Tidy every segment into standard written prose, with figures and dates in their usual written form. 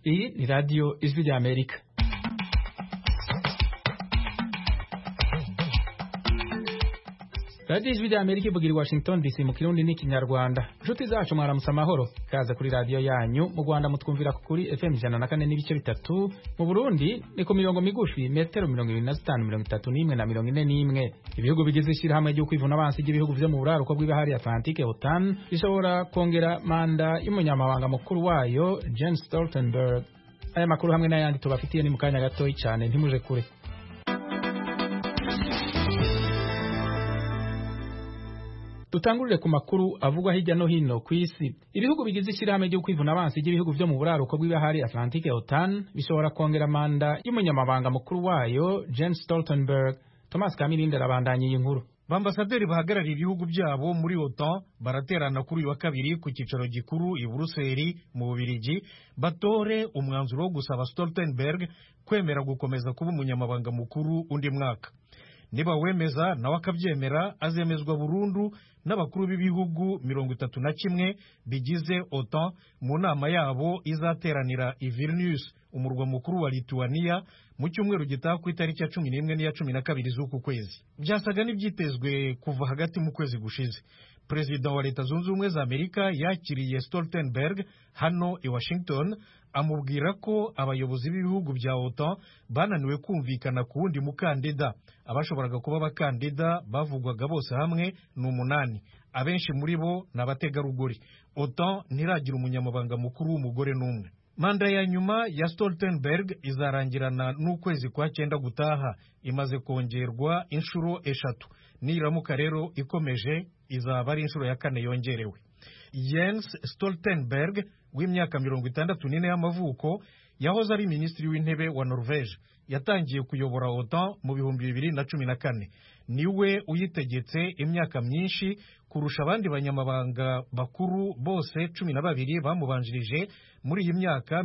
Iyi ni radio Ijwi rya Amerika. Radio Ijwi rya Amerika ivugira i Washington DC mu Kirundi n'Ikinyarwanda. Nshuti zacu mwaramutse amahoro. Kaza kuri radio yanyu mu Rwanda mutwumvira kuri FM 104.3, mu Burundi ni ku mirongo migufi metero 25, 31 na 41. Ibihugu bigize ishirahamwe ryo kwivuna abansi ry'ibihugu vyo mu buraruko bw'ibahari Atlantique OTAN bishobora kongera manda y'umunyamabanga mukuru wayo Jens Stoltenberg. Aya makuru hamwe n'ayandi tubafitiye ni mu kanya gato cyane, ntimuje kure. Tutangurire ku makuru avugwa hirya no hino ku isi. Ibihugu bigize ishirahamwe ryo kwivuna abansi ry'ibihugu vyo mu buraruko bw'ibahari Atlantique OTAN bishobora kongera manda y'umunyamabanga mukuru wayo Jens Stoltenberg. Thomas Kamilinde arabandanya iyi nkuru. Bambasaderi bahagarariye ibihugu byabo muri OTAN baraterana kuri uyu wa kabiri ku cyicaro gikuru i Buruseli mu Bubiligi batore umwanzuro wo gusaba Stoltenberg kwemera gukomeza kuba umunyamabanga mukuru undi mwaka. Niba wemeza nawe akabyemera azemezwa burundu n'abakuru b'ibihugu 31 bigize OTAN mu nama yabo izateranira i Vilnius, umurwa mukuru wa Lithuania, mu cyumweru gitaha ku itariki ya 11 n'iya 12 z'uku kwezi. Byasaga n'ibyitezwe kuva hagati mu kwezi gushize. Perezida wa Leta Zunze Ubumwe za Amerika yakiriye Stoltenberg hano i Washington, amubwira ko abayobozi b'ibihugu bya OTAN bananiwe kumvikana ku wundi mukandida. Abashoboraga kuba abakandida bavugwaga bose hamwe ni 8. Abenshi muri bo ni abategarugori. OTAN ntiragira umunyamabanga mukuru w'umugore n'umwe. Manda ya nyuma ya Stoltenberg izarangirana n'ukwezi kwa 9 gutaha, imaze kongerwa inshuro 3. Niramuka rero ikomeje izaba ari inshuro ya 4 yongerewe. Jens Stoltenberg w'imyaka 64 y'amavuko yahoze ari minisitiri w'intebe wa Norvege. Yatangiye kuyobora OTAN mu 2014. Niwe uyitegetse imyaka myinshi kurusha abandi banyamabanga bakuru bose 12 bamubanjirije muri iyi myaka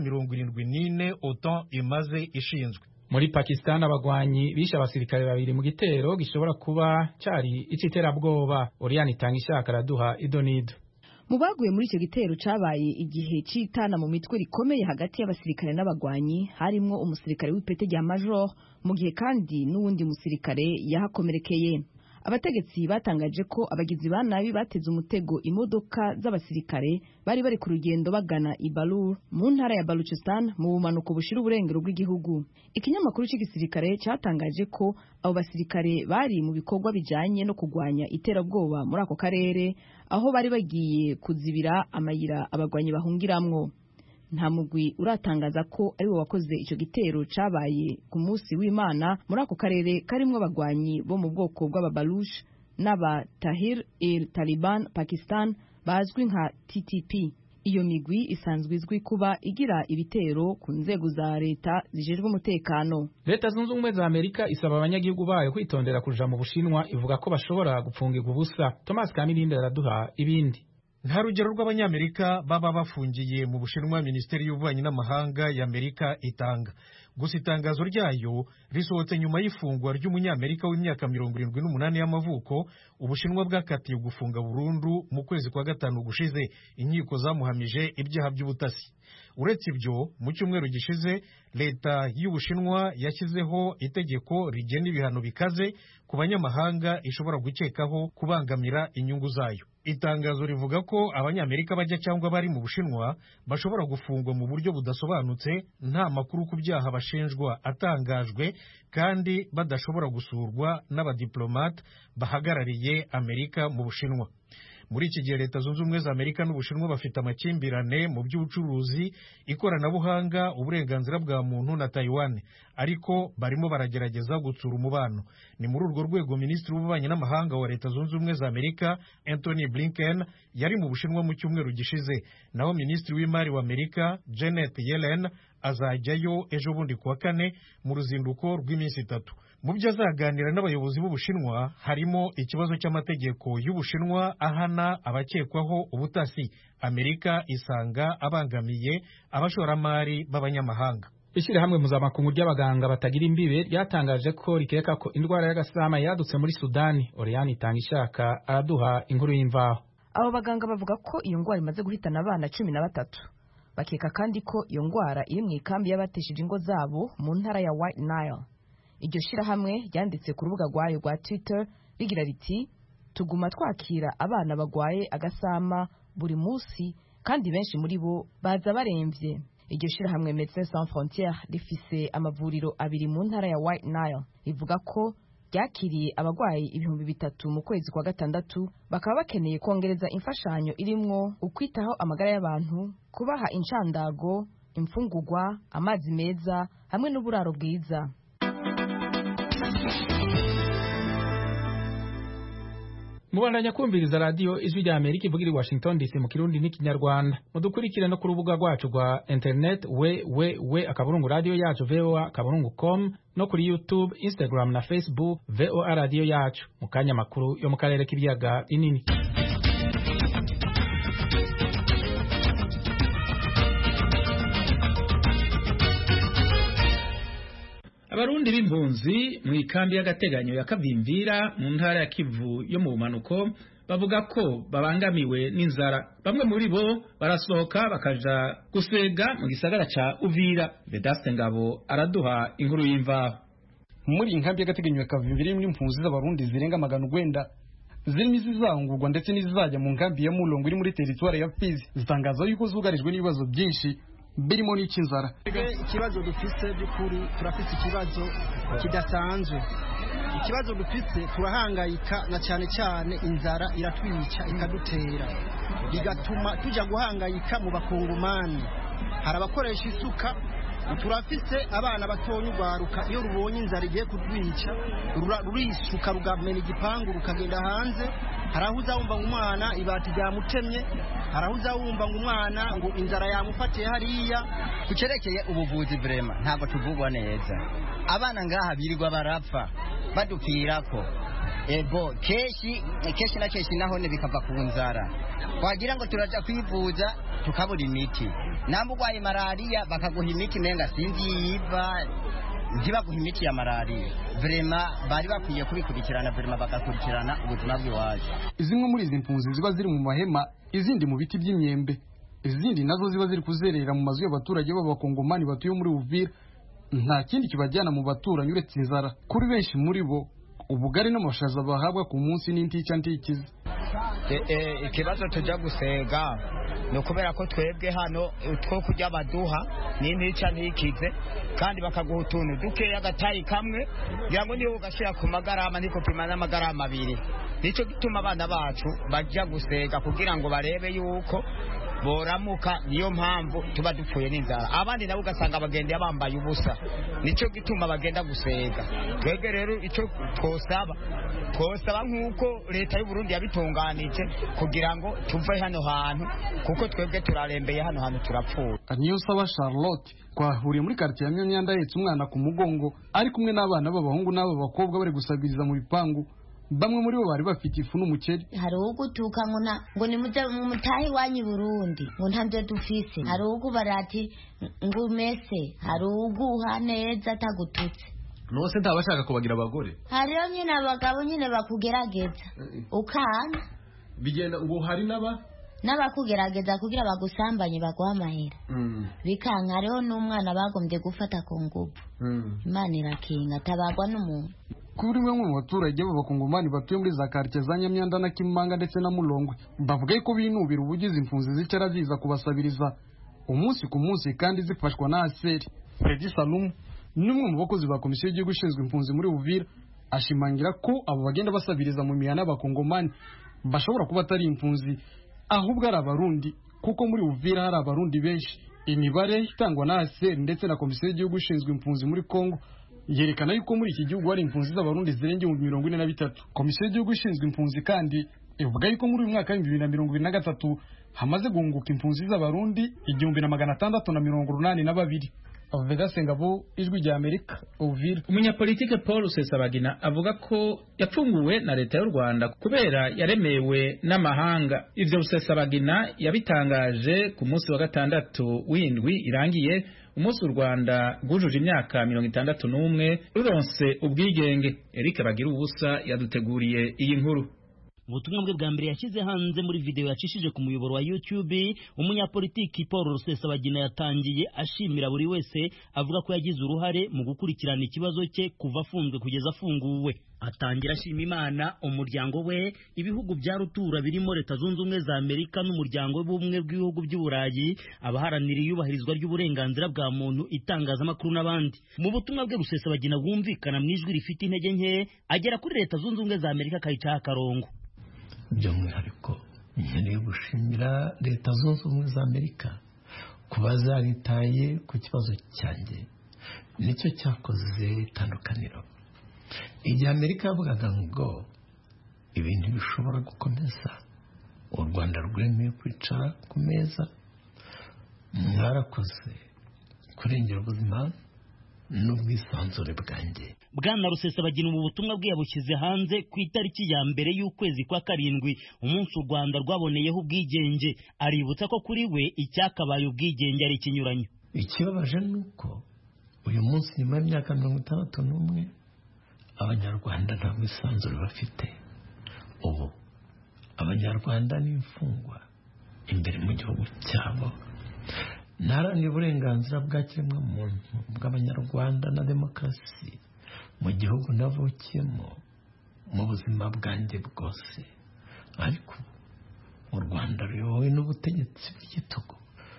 74 OTAN imaze ishinzwe. Muri Pakistan abagwanyi bishe abasirikare 2 mu gitero gishobora kuba cyari iciterabwoba. Oriane Itangishaka araduha idonido. Mu baguye muri icyo gitero cabaye igihe citana mu mitwe rikomeye hagati y'abasirikare n'abagwanyi, harimo umusirikare w'ipete rya major, mu gihe kandi n'uwundi musirikare yahakomerekeye. Abategetsi batangaje ko abagizi ba nabi bateze umutego imodoka z'abasirikare bari ku rugendo bagana i Balur mu ntara ya Baluchistan mu bumanuko bushira uburengero bw'igihugu. Ikinyamakuru cy'igisirikare cyatangaje ko abo basirikare bari mu bikorwa bijanye no kugwanya iterabwoba muri ako karere, aho bari bagiye kuzibira amayira abagwanyi bahungiramwo. Nta mugwi uratangaza ko ari we wakoze icyo gitero cabaye ku munsi w'Imana muri ako karere karimwo abagwanyi bo mu bwoko bw'ababalush n'aba Tahrir-e-Taliban Pakistan bazwi nka TTP. Iyo migwi isanzwe izwi kuba igira ibitero ku nzego za leta zijejwe umutekano. Leta Zunze Ubumwe za Amerika isaba abanyagihugu bayo kwitondera kuja mu Bushinwa, ivuga ko bashobora gupfungirwa ubusa. Thomas Kamilinde araduha ibindi. Nta rugero rw'abanyamerika baba bafungiye mu Bushinwa Minisiteri y'Ububanyi n'Amahanga y'Amerika itanga. Gusa itangazo ryayo risohotse nyuma y'ifungwa ry'umunyamerika w'imyaka 78 y'amavuko Ubushinwa bwakatiye gufunga burundu mu kwezi kwa 5 gushize. Inkiko zamuhamije ibyaha by'ubutasi. Uretse ibyo, mu cyumweru gishize leta y'Ubushinwa yashyizeho itegeko rigena ibihano bikaze ku banyamahanga ishobora gukekaho kubangamira inyungu zayo. Itangazo rivuga ko abanyamerika bajya cyangwa bari mu Bushinwa bashobora gufungwa mu buryo budasobanutse, nta makuru ku byaha bashinjwa atangajwe, kandi badashobora gusurwa n'abadiplomate bahagarariye Amerika mu Bushinwa. Muri iki gihe Leta Zunze Ubumwe za Amerika n'Ubushinwa bafite amakimbirane mu by'ubucuruzi, ikoranabuhanga, uburenganzira bwa muntu na Taiwan, ariko barimo baragerageza gutsura umubano. Ni muri urwo rwego Minisitiri w'Ububanyi n'Amahanga wa Leta Zunze Ubumwe za Amerika Anthony Blinken yari mu Bushinwa mu cyumweru gishize, naho Minisitiri w'Imari wa Amerika Janet Yellen azajyayo ejo bundi kuwa 4 mu ruzinduko rw'iminsi 3. Mu byo azaganira n'abayobozi b'Ubushinwa harimo ikibazo cy'amategeko y'Ubushinwa ahana abakekwaho ubutasi. Amerika isanga abangamiye abashoramari b'abanyamahanga. Ishirahamwe mpuzamakungu ry'abaganga batagira imbibe ryatangaje ko rikeka ko indwara y'agasama yadutse muri Sudani. Oriane Itangishaka araduha inkuru y'imvaho. Abo baganga bavuga ko iyo ndwara imaze guhitana abana 13. bakeka kandi ko iyo ngwara iri mu ikambi y'abateshije ingo zabo mu ntara ya White Nile. Iryo shirahamwe ryanditse ku rubuga rwayo rwa Twitter rigira riti tuguma twakira abana bagwaye agasama buri munsi kandi benshi muri bo baza baremvye. Iryo shirahamwe Médecins Sans Frontières rifise amavuriro abiri mu ntara ya White Nile, rivuga ko ryakiriye abagwayi 3,000 mu kwezi kwa gatandatu, bakaba bakeneye kongereza imfashanyo irimwo ukwitaho amagara y'abantu, kubaha incandago, imfungurwa, amazi meza hamwe n'uburaro bwiza. Mubandanya kumviriza radio Ijwi rya Amerika ivugira i Washington DC mu Kirundi n'Ikinyarwanda. Mudukurikire no ku rubuga rwacu rwa internet @radio yacu voa.com no kuri YouTube, Instagram na Facebook VOA radio yacu. Mu kanya makuru yo mu karere k'ibiyaga binini. Abarundi b'impunzi mu ikambi y'agateganyo ya Kavimvira mu ntara ya Kivu yo mu bumanuko bavuga ko babangamiwe n'inzara. Bamwe muri bo barasohoka bakaja gusega mu gisagara ca Uvira. Vedaste Ngabo araduha inkuru y'imvaho. Muri inkambi y'agateganyo ya Kavimvira imwe impunzi z'abarundi zirenga 900 zirimo izizangurwa ndetse n'izizajya mu nkambi ya Mulongo iri muri teritwari ya Fizi zitangaza yuko zugarijwe n'ibibazo byinshi birimo n'icy'inzara. Ikibazo dufise by'ukuri turafise ikibazo kidasanzwe. Ikibazo dufise turahangayika na cyane cyane inzara iratwica ikadutera, bigatuma tujya guhangayika mu bakongomani. Hari abakoresha isuka, turafise abana batonya urwaruka iyo rubonye inzara igiye kutwica rurisuka rugamena igipangu rukagenda hanze. Harahuza wumva ngo umwana ibati ryamutemye, harahuza wumva ngo umwana ngo inzara yamufatiye hariya. Kucerekeye ubuvuzi vrema ntabwo tuvugwa neza, abana ngaha birirwa barapfa badupfirako. Ego keshi na keshi naho ne bikava ku nzara, wagira ngo turaja kwivuza tukabura imiti, nambu gwaye malaria bakaguha imiti menga sinzi yiva ntibaguha imiti ya malaria. Vrema bari bakwiye kubikurikirana, vrema bagakurikirana ubuzima bw'iwacu. Zimwe muri izi mpunzi ziba ziri mu mahema, izindi mu biti by'imyembe, izindi nazo ziba ziri kuzerera mu mazu y'abaturage b'abakongomani batuye muri Uvira. Nta kindi kibajyana mu baturanyi uretse inzara. Kuri benshi muri bo ubugari n'amashaza bahabwa ku munsi n'intica ntikiza. Ikibazo tujya gusega no kubera ko twebwe hano two kujya baduha n'intica ntikize, kandi bakaguha utuntu dukeya agatayi kamwe kugira ngo niyo ugashira ku magarama niko pima n'amagarama 2. Nico gituma abana bacu bajya gusega kugira ngo barebe yuko boramuka. Niyo mpamvu tuba dupfuye n'inzara, abandi nabo ugasanga bagendeye bambaye ubusa. Nico gituma bagenda gusega. Twebwe rero ico twosaba nk'uko leta y'u Burundi yabitunganije kugira ngo tuve hano hantu, kuko twebwe turarembeye hano hantu turapfuye. Niyo saba Charlotte twahuriye muri quartier ya Myanda yetse umwana ku mugongo ari kumwe n'abana b'abahungu n'ab'abakobwa bari gusabiriza mu bipangu. Bamwe muri bo bari bafite ifu n'umuceri. Hari ugutuka ngo ni mutahi wanyu Burundi ngo ntabyo dufise. Hari ugubarati ngo mese, hari uguha neza tagututse. Nose ntabashaka kubagira abagore. Hariyo nyine abagabo nyine bakugerageza ukana bigenda ngo hari n'abakugerageza kugira bagusambanye baguha amahera. Bikanka hariho n'umwana bagombye gufata ku ngubu. Imana irakinga tabagwa n'umuntu. Kuri bamwe mu baturage b'abakongomani batuye muri za quartier za Nyamyanda na Kimanga ndetse na Mulongwe bavuga ko binubira ubugizi impunzi zicara ziza kubasabiriza umunsi ku munsi kandi zifashwa na ASER. Fredy Salum n'umwe mu bakozi ba komisiyo y'igihugu ishinzwe impunzi muri Uvira ashimangira ko abo bagenda basabiriza mu mihana y'abakongomani bashobora kuba atari impunzi ahubwo ari abarundi, kuko muri Uvira hari abarundi benshi. Imibare itangwa na ASER ndetse na komisiyo y'igihugu ishinzwe impunzi muri Kongo yerekana yuko muri iki gihugu hari impunzi z'abarundi zirenga 43. Komisiyo y'igihugu ishinzwe impunzi kandi ivuga yuko muri uyu mwaka wa 2023 hamaze guhunguka impunzi z'abarundi 1682. Vedaste Ngabo, Ijwi rya Amerika, Uvira. Umunyapolitike Paul Rusesabagina avuga ko yapfunguwe na leta y'u Rwanda kubera yaremewe n'amahanga. Ivyo Rusesabagina yabitangaje ku munsi wa gatandatu w'indwi irangiye, umunsi u Rwanda rwujuje imyaka 61 ruronse ubwigenge. Eric Bagira ubusa yaduteguriye iyi nkuru. ubutumwa bwe bwa mbere yashyize hanze muri video yacishije ku muyoboro wa YouTube, umunyapolitiki Paul Rusesabagina yatangiye ashimira buri wese avuga ko yagize uruhare mu gukurikirana ikibazo cye kuva afunzwe kugeza afunguwe. Atangira ashima Imana, umuryango we, ibihugu bya rutura birimo Leta Zunze Ubumwe za Amerika n'umuryango w'ubumwe bw'ibihugu by'Uburayi, abaharanira iyubahirizwa ry'uburenganzira bwa muntu, itangazamakuru n'abandi. Mu butumwa bwe Rusesabagina bwumvikana mu ijwi rifite intege nke, agera kuri Leta Zunze Ubumwe za Amerika akayicaho akarongo. By'umwihariko nkeneye gushimira Leta Zunze Ubumwe za Amerika kuba zaritaye ku kibazo cyanjye, nicyo cyakoze itandukaniro. Igihe Amerika yavugaga ngo ibintu bishobora gukomeza, u Rwanda rwemeye kwicara ku meza, mwarakoze kurengera ubuzima n'ubwisanzure bwanjye. Bwana Rusesabagina ubu butumwa bwe yabushyize hanze ku itariki ya mbere y'ukwezi kwa karindwi, umunsi u Rwanda rwaboneyeho ubwigenge. Aributsa ko kuri we icyakabaye ubwigenge ari ikinyuranyo. Ikibabaje nuko uyu munsi nyuma y'imyaka 61 Abanyarwanda nta bwisanzure bafite. Ubu Abanyarwanda ni imfungwa imbere mu gihugu cyabo. Naharanira uburenganzira bwa kiremwamuntu bw'Abanyarwanda na demokarasi mu gihugu navukiyemo mu buzima bwanjye bwose. Ariko u Rwanda ruyobowe n'ubutegetsi bw'igitugu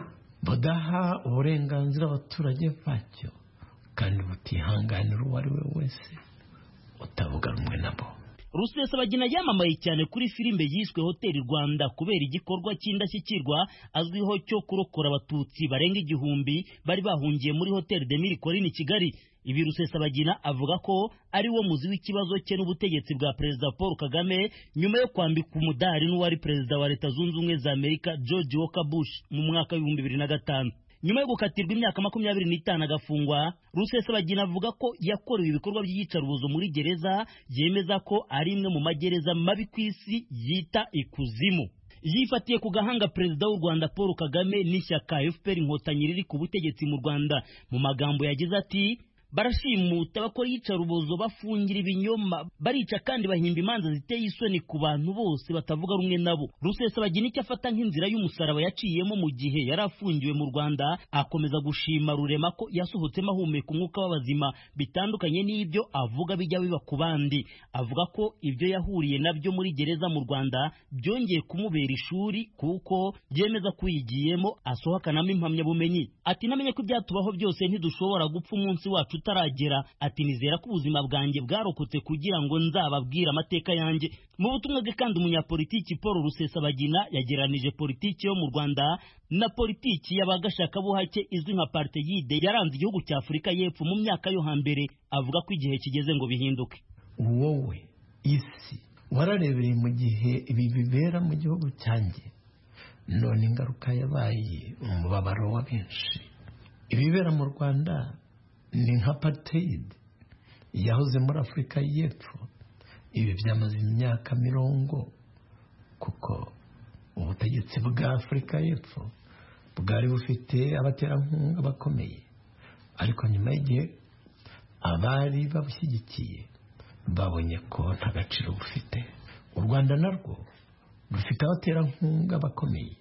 budaha uburenganzira abaturage bacyo kandi butihanganira uwo ari we wese utavuga rumwe nabo. Rusesabagina yamamaye cyane kuri filime yiswe Hoteli Rwanda kubera igikorwa cy'indashyikirwa azwiho cyo kurokora abatutsi barenga 1000 bari bahungiye muri Hoteli de Mille Collines Kigali. Ibi Rusesabagina avuga ko ari wo muzi w'ikibazo cye n'ubutegetsi bwa Perezida Paul Kagame nyuma yo kwambika umudari n'uwari Perezida wa Leta Zunze Ubumwe za Amerika George Walker Bush mu mwaka wa 2005. Nyuma yo gukatirwa imyaka 25 agafungwa, Rusesabagina avuga ko yakorewe ibikorwa by'iyicarubozo muri gereza, yemeza ko ari imwe mu magereza mabi ku isi yita ikuzimu. Yifatiye ku gahanga Perezida w'u Rwanda Paul Kagame n'ishyaka FPR Inkotanyi riri ku butegetsi mu Rwanda. Mu magambo yagize ati: barashimuta, bakora iyicarubozo, bafungira ibinyoma, barica kandi bahimba imanza ziteye isoni ku bantu bose batavuga rumwe nabo. Rusesabagina icyo afata nk'inzira y'umusaraba yaciyemo mu gihe yari afungiwe mu Rwanda, akomeza gushima Rurema ko yasohotsemo ahumeka umwuka w'abazima, bitandukanye n'ibyo avuga bijya biba ku bandi. Avuga ko ibyo yahuriye nabyo muri gereza mu Rwanda byongeye kumubera ishuri kuko byemeza kuyigiyemo asohokanamo impamyabumenyi. Ati namenye ko ibyatubaho byose ntidushobora gupfa umunsi wacu utaragera. Ati nizera ko ubuzima bwanjye bwarokotse kugira ngo nzababwira amateka yanjye. Mu butumwa bwe kandi umunyapolitiki Paul Rusesabagina yageranije politiki yo mu Rwanda na politiki y'abagashakabuhake izwi nka apartheid yaranze igihugu cya Afurika y'Epfo mu myaka yo hambere. Avuga ko igihe kigeze ngo bihinduke. Wowe isi wararebereye mu gihe ibi bibera mu gihugu cyanjye, none ingaruka yabaye umubabaro wa benshi. Ibibera mu Rwanda ni nka apartheid yahoze muri Afurika y'Epfo. Ibi byamaze imyaka 40 kuko ubutegetsi bwa Afurika y'Epfo bwari bufite abaterankunga bakomeye, ariko nyuma y'igihe abari babushyigikiye babonye ko nta gaciro bufite. U Rwanda narwo rufite abaterankunga bakomeye,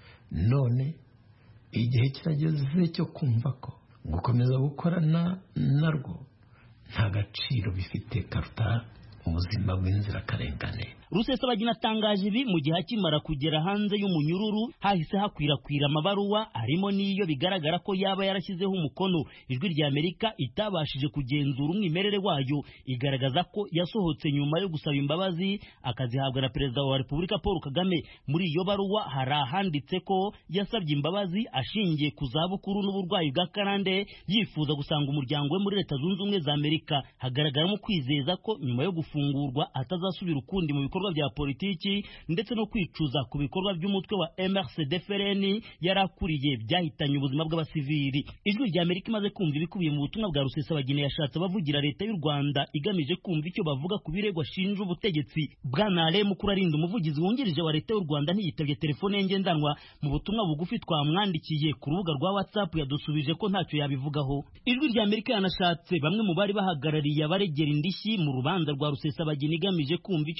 none igihe kirageze cyo kumva ko gukomeza gukorana narwo nta gaciro bifite karuta ubuzima bw'inzirakarengane. Rusesabagina atangaje ibi mu gihe akimara kugera hanze y'umunyururu hahise hakwirakwira amabaruwa arimo n'iyo bigaragara ko yaba yarashyizeho umukono. Ijwi rya Amerika itabashije kugenzura umwimerere wayo, igaragaza ko yasohotse nyuma yo gusaba imbabazi akazihabwa na Perezida wa Repubulika Paul Kagame. Muri iyo baruwa hari ahanditse ko yasabye imbabazi ashingiye ku zabukuru n'uburwayi bwa karande, yifuza gusanga umuryango we muri Leta Zunze Ubumwe za Amerika. Hagaragaramo kwizeza ko nyuma yo gufungurwa atazasubira ukundi mu bikorwa bya politiki ndetse no kwicuza ku bikorwa by'umutwe wa MRCD-FRN yarakuriye byahitanye ubuzima bw'abasivili. Ijwi rya Amerika imaze kumva ibikubiye mu butumwa bwa Rusesabagina yashatse abavugira Leta y'u Rwanda igamije kumva icyo bavuga ku birego ashinja ubutegetsi. Bwana Ale Mukurarinda, umuvugizi wungirije wa Leta y'u Rwanda, ntiyitabye telefone ye ngendanwa. Mu butumwa bugufi twamwandikiye ku rubuga rwa WhatsApp yadusubije ko ntacyo yabivugaho. Ijwi rya Amerika yanashatse bamwe mu bari bahagarariye abaregera indishyi mu rubanza rwa Rusesabagina igamije kumva icyo bavuga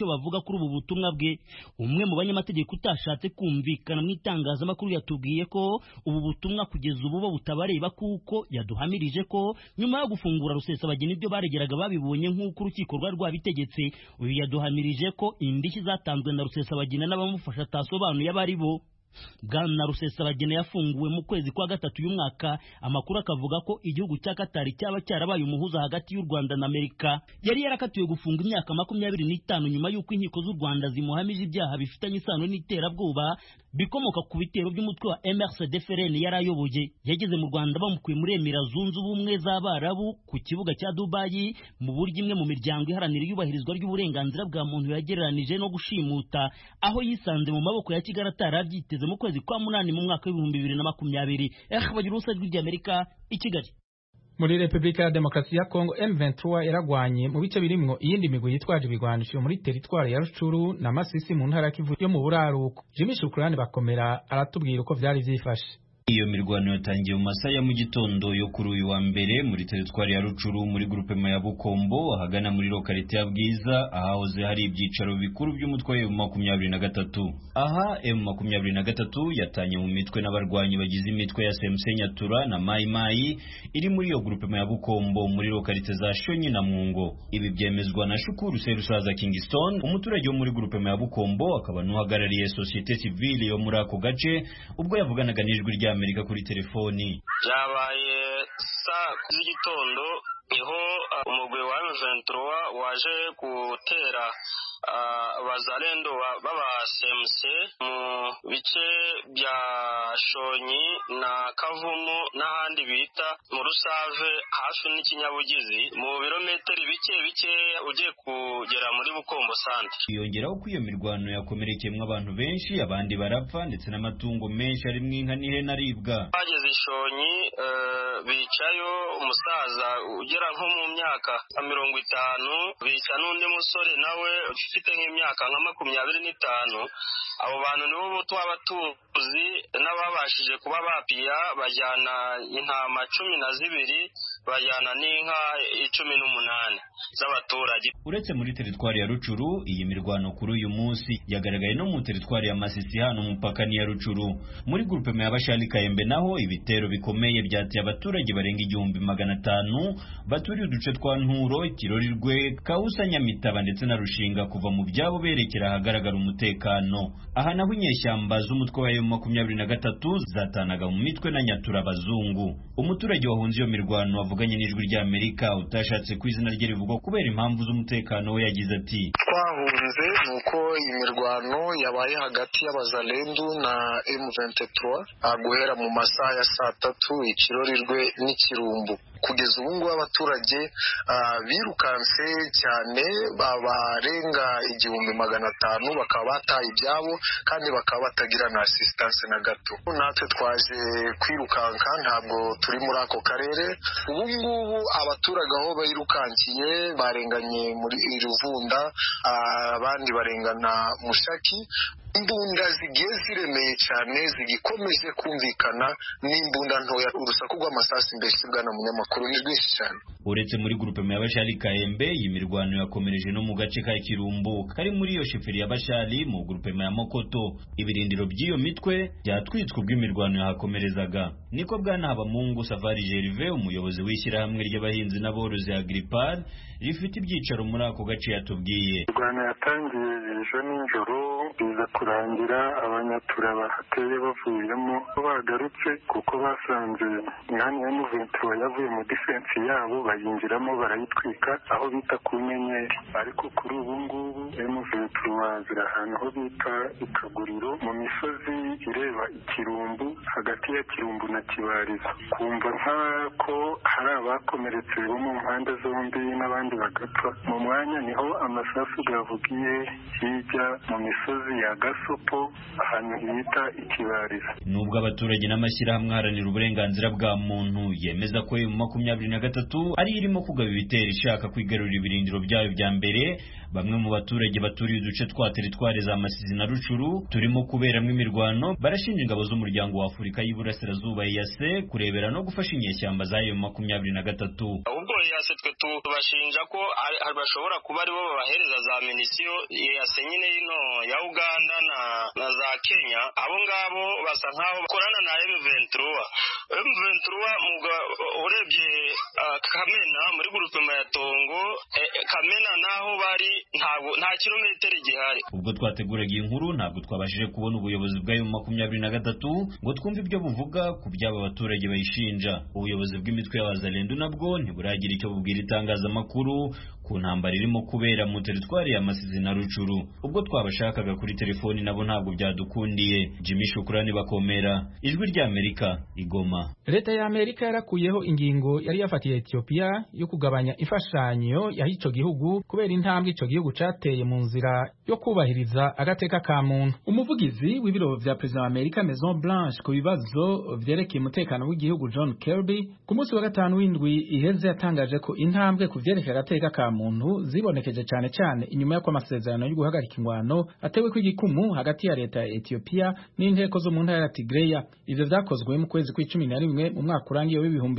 kuri ubu butumwa bwe. Umwe mu banyamategeko utashatse kumvikana mu itangazamakuru yatubwiye ko ubu butumwa kugeza ubu bo butabareba, kuko yaduhamirije ko nyuma yo gufungura Rusesabagina ibyo baregeraga babibonye nk'uko urukiko rwari rwabitegetse. Uyu yaduhamirije ko indishyi zatanzwe na Rusesabagina n'abamufasha atasobanuye abari bo. Bwana Rusesabagina yafunguwe mu kwezi kwa gatatu y'umwaka. Amakuru akavuga ko igihugu cya Katari cyaba cyarabaye umuhuza hagati y'u Rwanda na Amerika. Yari yarakatiwe gufunga imyaka 25 nyuma y'uko inkiko z'u Rwanda zimuhamije ibyaha bifitanye isano n'iterabwoba bikomoka ku bitero by'umutwe wa MRCD-FRN yari ayoboye. Yageze mu Rwanda bamukuye muri Emirates Zunze Ubumwe z'Abarabu ku kibuga cya Dubai mu buryo imwe mu miryango iharanira iyubahirizwa ry'uburenganzira bwa muntu yagereranije no gushimuta, aho yisanze mu maboko ya Kigali atarabyiteze mu kwezi kwa munani mu mwaka w'2020. Bagira urusa rw'Amerika i Kigali. Muri Republika ya Demokarasi ya Kongo, M23 yaragwanye mu bice birimwo iyindi migwi yitwaje ibigwanisho muri teritwari ya Rucuru na Masisi mu ntara Kivu yo mu buraruko. Jimmy Shukrani Bakomera aratubwira uko vyari vyifashe. Iyo mirwano yatangiye mu masaha ya mu gitondo yo kuri uyu wa mbere muri teritwari ya Rucuru muri groupement ya Bukombo ahagana muri lokalite ya Bwiza ahahoze hari ibyicaro bikuru by'umutwe wa M23. Aha M23 yatanye mu mitwe n'abarwanyi bagize imitwe ya SMC Nyatura na Mai Mai iri muri iyo groupement ya Bukombo muri lokalite za Shonyi na Mungo. Ibi byemezwa na Shukuru Serusaza Kingston, umuturage wo muri groupement ya Bukombo akaba n'uhagarariye societe civile yo muri ako gace, ubwo yavuganaga n'ijwi rya Amerika kuri telefoni. Byabaye saa z'igitondo niho umugwi wa M23 waje gutera abazalendo baba SMC mu bice bya Shonyi na Kavumu n'ahandi bita mu Rusave hafi n'ikinyabugizi mu birometero bike ugiye kugera muri Bukombo centre. Yongeraho ko iyo mirwano yakomerekeyemo abantu benshi, abandi barapfa ndetse n'amatungo menshi arimo inka n'ihene aribwa. Bageze Shonyi bicayo umusaza ugera nko mu myaka 50, bica n'undi musore nawe ufite nk'imyaka nka 25. Abo bantu nibo twaba tuzi n'ababashije kuba bapiya, bajyana intama 12, bajyana n'inka 18 z'abaturage. Uretse muri teritwari ya Rucuru, iyi mirwano kuri uyu munsi yagaragaye no mu teritwari ya Masisi hano mupaka ni ya Rucuru. Muri groupement y'Abashali Kayembe naho ibitero bikomeye byateye abaturage barenga 1500 baturiye uduce twa Nturo, Kirorirwe, Kausa, Nyamitaba ndetse na Rushinga kuva mu byabo berekera ahagaragara umutekano. Aha naho inyeshyamba z'umutwe wa M23 zatanaga mu mitwe na Nyatura abazungu. Umuturage wahunze iyo mirwano avuganye n'ijwi rya Amerika utashatse ku izina rye rivugwa kubera impamvu z'umutekano we yagize ati: twahunze nuko imirwano yabaye hagati y'abazalendo na M23 guhera mu masaha ya saa 3 Ikirorirwe n'Ikirumbu. Kugeza ubu ngubu abaturage birukanse cyane, babarenga 1500 bakaba bataye ibyabo kandi bakaba batagira na assistance na gato. Natwe twaje kwirukanka, ntabwo turi muri ako karere. Ubu ngubu abaturage aho birukankiye barenganye muri Ruvunda, abandi barengana Mushaki. Imbunda zigiye ziremeye cyane zigikomeje kumvikana n'imbunda ntoya. Urusaku rw'amasasu mbese bwana munyamakuru ni rwinshi cyane. Uretse muri groupement y'Abashali Kayembe, iyi mirwano yakomereje no mu gace ka Kirumbu kari muri iyo sheferi y'Abashali mu groupement ya Mokoto. Ibirindiro by'iyo mitwe byatwitswe ubw'imirwano yahakomerezaga. Niko bwana Habamungu Safari Gervais, umuyobozi w'ishyirahamwe ry'abahinzi n'aborozi Agripar rifite ibyicaro muri ako gace yatubwiye. Mirwano yatangiye ejo nijoro biza kurangira abanyatura bahateye bavuyemo bagarutse kuko basanze mwanya M23 yavuye mu defense yabo bayinjiramo barayitwika aho bita ku Nyenyeri. Ariko kuri ubu ngubu M23 zira ahantu ho bita Ikaguriro mu misozi ireba Ikirumbu, hagati ya Kirumbu na Kibarizo. Kumva nk'ako hari abakomeretse bo mu mpande zombi n'abandi bagapfa. Mu mwanya niho amasasu gavugiye hirya mu misozi ya gasopo ahantu hita ikibariza. Nubwo abaturage n'amashyirahamwe aharanira uburenganzira bwa muntu yemeza ko M23 ari irimo kugaba ibitero ishaka kwigarurira ibirindiro byayo bya mbere, bamwe mu baturage baturiye uduce twa teritwari za Masisi na Rucuru turimo kuberamo imirwano barashinja ingabo z'umuryango wa Afurika y'Iburasirazuba EAC kurebera no gufasha inyeshyamba za M23. Ubwo EAC twe tubashinja ko bashobora kuba aribo babahereza za minisiyo EAC nyine ino ya Uganda na za Kenya. Abo ngabo basa nkaho bakorana na M23 urebye Kamena muri groupement ya Tongo, Kamena naho bari nta kilometero gihari. Ubwo twateguraga inkuru ntabwo twabashije kubona ubuyobozi bwa M23 ngo twumve ibyo buvuga ku byaba abaturage bayishinja. Ubuyobozi bw'imitwe y'abazalendo nabwo ntiburagira icyo bubwira itangazamakuru ku ntambara irimo kubera mu teritwari ya Masisi na Rucuru. Ubwo twabashakaga kuri telefoni nabo ntabwo byadukundiye. Jimmy Shukrani Bakomera, Ijwi rya Amerika, Igoma. Leta ya Amerika yarakuyeho ingingo yari yafatiye Ethiopia yo kugabanya imfashanyo ya ico gihugu kubera intambwe ico gihugu cateye mu nzira yo kubahiriza agateka ka muntu. Umuvugizi w'ibiro vya President wa Amerika Maison Blanche ku bibazo vyerekeye umutekano w'igihugu John Kirby ku munsi wa gatanu w'indwi iheze yatangaje ko intambwe ku vyerekeye agateka ka muntu zibonekeje cyane inyuma y'uko amasezerano yo guhagarika ingwano atewe kw'igikumu hagati ya leta ya Ethiopia n'inteko zo mu ntara ya Tigray. Ivyo vyakozwe mu kwezi kwa 11 mu mwaka urangiye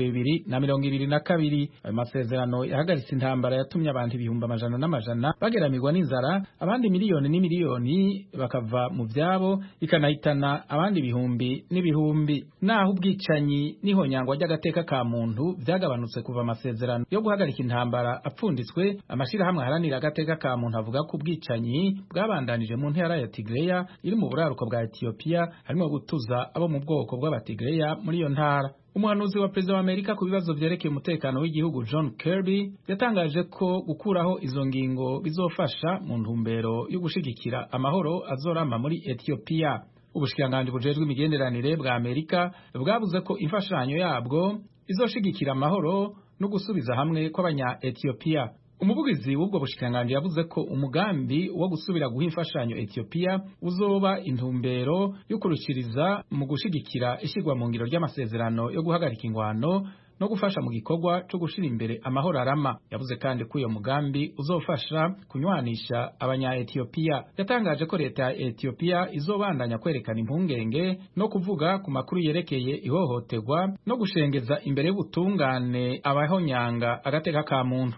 w'2022. Ayo masezerano yahagaritse intambara yatumye abantu ibihumbi amajana n'amajana bageramirwa n'inzara, abandi miliyoni n'imiliyoni bakava mu vyabo, ikanahitana abandi ibihumbi n'ibihumbi. Naho ubwicanyi n'ihonyangwa ry'agateka ka muntu vyagabanutse kuva amasezerano yo guhagarika intambara apfunditswe, amashirahamwe aharanira agateka ka muntu avuga ko ubwicanyi bwabandanije mu ntara ya Tigray iri mu buraruko bwa Ethiopia, harimo gutuza abo mu bwoko bw'abatigray muri iyo ntara. Umuhanuzi wa Perezida wa Amerika ku bibazo vyerekeye umutekano w'igihugu John Kirby yatangaje ko gukuraho izo ngingo bizofasha mu ntumbero yo gushigikira amahoro azorama muri Ethiopia. Ubushikiranganji bujejwe imigenderanire bwa Amerika bwavuze ko imfashanyo yabwo izoshigikira amahoro no gusubiza hamwe kw'abanya Ethiopia. Umuvugizi w'ubwo bushikiranganji yavuze ko umugambi wo gusubira guha imfashanyo Ethiopia uzoba intumbero yo kurukiriza mu gushigikira ishigwa mu ngiro ry'amasezerano yo guhagarika ingwano no gufasha mu gikorwa cyo gushira imbere amahoro arama. Yavuze kandi ko uyo mugambi uzofasha kunywanisha abanya Ethiopia. Yatangaje ko leta ya Ethiopia izobandanya kwerekana impungenge no kuvuga ku makuru yerekeye ihohoterwa no gushengeza imbere y'ubutungane abahonyanga agateka ka muntu.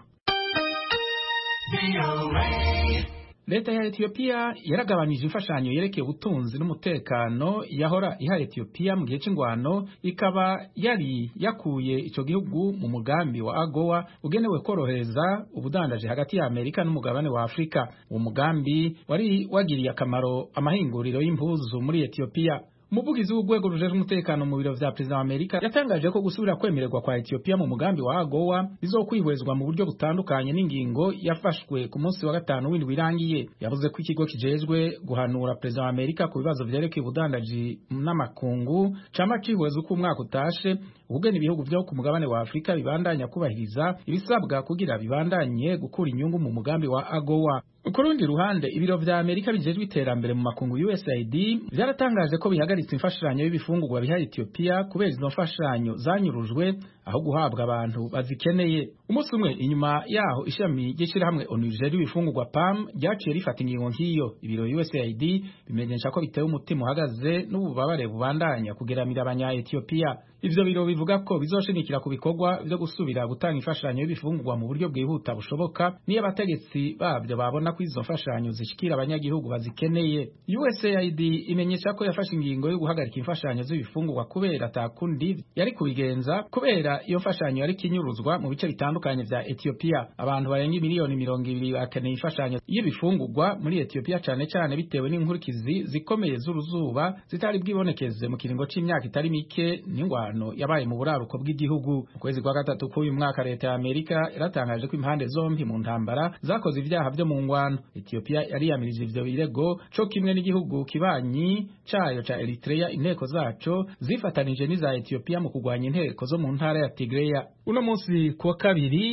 Leta ya Ethiopia yaragabanije imfashanyo yerekeye ubutunzi n'umutekano yahora iha Ethiopia mu gihe c'ingwano, ikaba yari yakuye ico gihugu mu mugambi wa AGOA ugenewe korohereza ubudandaje hagati ya Amerika n'umugabane wa Afrika. Uwo mugambi wari wagiriye akamaro amahinguriro y'impuzu muri Ethiopia. Umuvugizi w'urwego rujeje umutekano mu biro vya President wa Amerika yatangaje ko gusubira kwemererwa kwa Ethiopia mu mugambi wa AGOA bizokwihwezwa mu buryo butandukanye n'ingingo yafashwe ku munsi wa gatanu w'indwi irangiye. Yavuze ko ikigo kijejwe guhanura President wa Amerika ku bibazo vyerekeye ubudandaji n'amakungu cama cihweza uko umwaka utashe ubugeni ibihugu vyo ku mugabane wa Afrika bibandanya kubahiriza ibisabwa kugira bibandanye gukura inyungu mu mugambi wa AGOA. Ku rundi ruhande ibiro vya Amerika bijejwe iterambere mu makungu USAID byaratangaje ko bihagaritse imfashanyo y'ibifungurwa biha Ethiopia kubera izo mfashanyo zanyurujwe aho guhabwa abantu bazikeneye. Umunsi umwe inyuma yaho ishami ry'ishirahamwe ONU rijejwe ibifungurwa PAM ryaciye rifata ingingo nk'iyo. Ibiro USAID bimenyesha ko bitewe umutima uhagaze n'ububabare bubandanya kugeramira abanya Ethiopia. Ivyo biro bivuga ko bizoshimikira ku bikorwa byo gusubira gutanga imfashanyo y'ibifungurwa mu buryo bwihuta bushoboka niyo abategetsi babyo babona ko izo mfashanyo zishikira abanyagihugu bazikeneye. USAID imenyesha ko yafashe ingingo yo guhagarika imfashanyo z'ibifungurwa kubera atakundi yari kubigenza, kubera iyo mfashanyo yari kinyuruzwa mu bice bitandukanye vya Ethiopia. Abantu barenga miliyoni 200 bakeneye imfashanyo y'ibifungurwa muri Ethiopia cyane bitewe n'inkurikizi zikomeye z'uruzuba zitari bwibonekeze mu kiringo c'imyaka itari mike n'ingwano yabaye mu buraruko bw'igihugu. Mu kwezi kwa gatatu k'uyu mwaka leta ya Amerika iratangaje ko impande zombi mu ntambara zakoze ivyaha vyo mu ngwano. Ethiopia yari yamirije ivyo birego co kimwe n'igihugu kibanyi cayo ca Eritrea. Inteko zaco zifatanije n'iza Ethiopia mu kugwanya inteko zo mu ntara ya Tigray. Uno munsi kuwa kabiri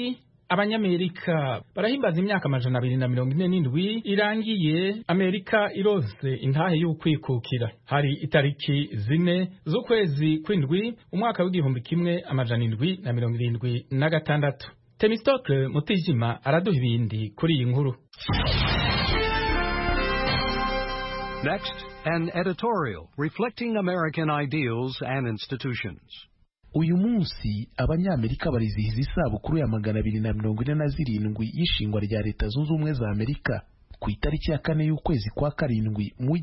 Abanyamerika barahimbaza imyaka 247 irangiye Amerika irose intahe y'ukwikukira. Hari itariki 4 z'ukwezi kw'indwi umwaka w'1776. Temistocle Mutijima araduha ibindi kuri iyi nkuru. Next, an editorial reflecting American ideals and institutions. Uyu munsi abanyamerika barizihiza isabukuru ya 247 y'ishingwa rya Leta Zunze Ubumwe za Amerika ku itariki ya 4 y'ukwezi kwa karindwi mu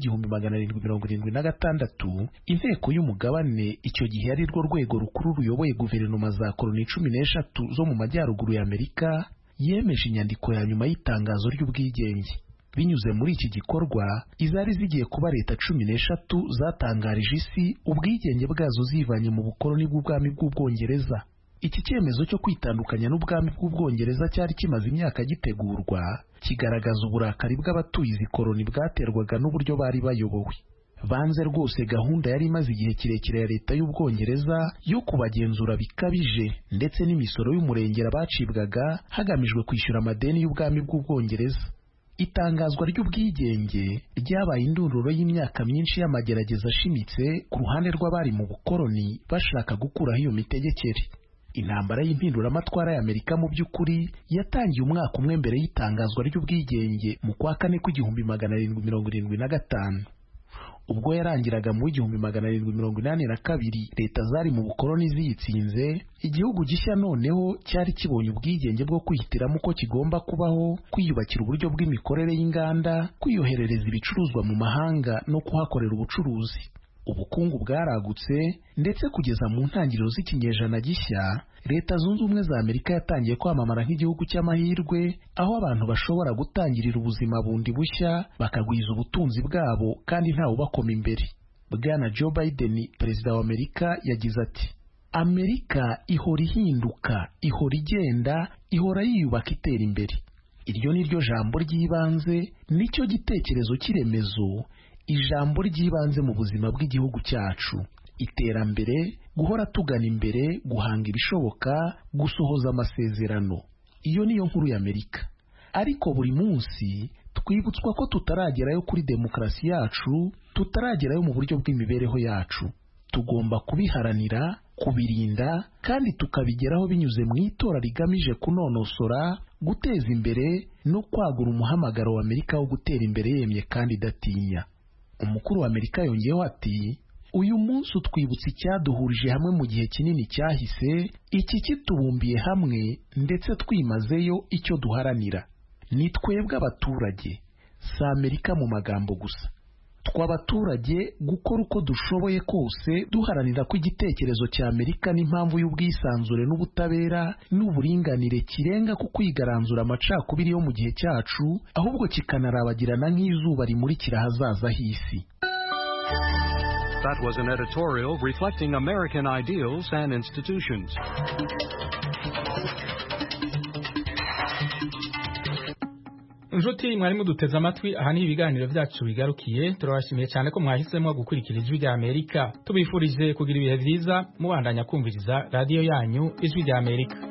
1776. Inteko y'umugabane icyo gihe ari rwo rwego rukuru ruyoboye guverinoma za koloni 13 zo mu majyaruguru ya Amerika yemeje inyandiko ya nyuma y'itangazo ry'ubwigenge. Binyuze muri iki gikorwa izari zigiye kuba leta 13 zatangarije isi ubwigenge bwazo zivanye mu bukoloni bw'ubwami bw'Ubwongereza. Iki cyemezo cyo kwitandukanya n'ubwami bw'Ubwongereza cyari kimaze imyaka gitegurwa, kigaragaza uburakari bw'abatuye izi koloni bwaterwaga n'uburyo bari bayobowe. Banze rwose gahunda yari imaze igihe kirekire ya leta y'Ubwongereza yo kubagenzura bikabije ndetse n'imisoro y'umurengera bacibwaga hagamijwe kwishyura amadeni y'ubwami bw'Ubwongereza. Itangazwa ry'ubwigenge ryabaye indunduro y'imyaka myinshi y'amagerageza ashimitse ku ruhande rw'abari mu bukoloni bashaka gukuraho iyo mitegekere. Intambara y'impinduramatwara y'Amerika mu by'ukuri yatangiye umwaka umwe mbere y'itangazwa ry'ubwigenge mu kwa 4 1775. Ubwo yarangiraga mu 1782 leta zari mu bukoloni ziyitsinze, igihugu gishya noneho cyari kibonye ubwigenge bwo kwihitiramo uko kigomba kubaho, kwiyubakira uburyo bw'imikorere y'inganda, kwiyoherereza ibicuruzwa mu mahanga no kuhakorera ubucuruzi. Ubukungu bwaragutse ndetse kugeza mu ntangiriro z'ikinyejana gishya, Leta Zunze Ubumwe za Amerika yatangiye kwamamara nk'igihugu cy'amahirwe, aho abantu bashobora gutangirira ubuzima bundi bushya bakagwiza ubutunzi bwabo kandi ntawe ubakoma imbere. Bwana Joe Biden, perezida wa Amerika, yagize ati: Amerika ihora ihinduka, ihora igenda, ihora yiyubaka itera imbere. Iryo ni ryo jambo ry'ibanze, nicyo gitekerezo cy'iremezo, ijambo ry'ibanze mu buzima bw'igihugu cyacu. Iterambere, guhora tugana imbere, guhanga ibishoboka, gusohoza amasezerano. Iyo niyo nkuru ya Amerika. Ariko buri munsi twibutswa ko tutaragerayo kuri demokarasi yacu, tutaragerayo mu buryo bw'imibereho yacu. Tugomba kubiharanira, kubirinda, kandi tukabigeraho binyuze mu itora rigamije kunonosora, guteza imbere no kwagura umuhamagaro wa Amerika wo gutera imbere yemye kandi idatinya. Umukuru wa Amerika yongeyeho ati: uyu munsi utwibutsa icyaduhurije hamwe mu gihe kinini cyahise, iki kitubumbiye hamwe ndetse twimazeyo icyo duharanira. Ni twebwe abaturage, si Amerika mu magambo gusa. Twabaturage gukora uko dushoboye kose duharanira ko igitekerezo cya Amerika n'impamvu y'ubwisanzure n'ubutabera n'uburinganire kirenga ku kwigaranzura amacakubiri yo mu gihe cyacu, ahubwo kikanarabagirana nk'izuba rimurikira ahazaza h'isi. That was an editorial reflecting American ideals and institutions. Njuti mwarimu duteze amatwi, aha ni ibiganiro byacu bigarukiye. Turabashimiye cyane ko mwahisemo gukurikira Ijwi rya Amerika. Tubifurije kugira ibihe byiza mubandanya kumviriza radio yanyu Ijwi rya Amerika.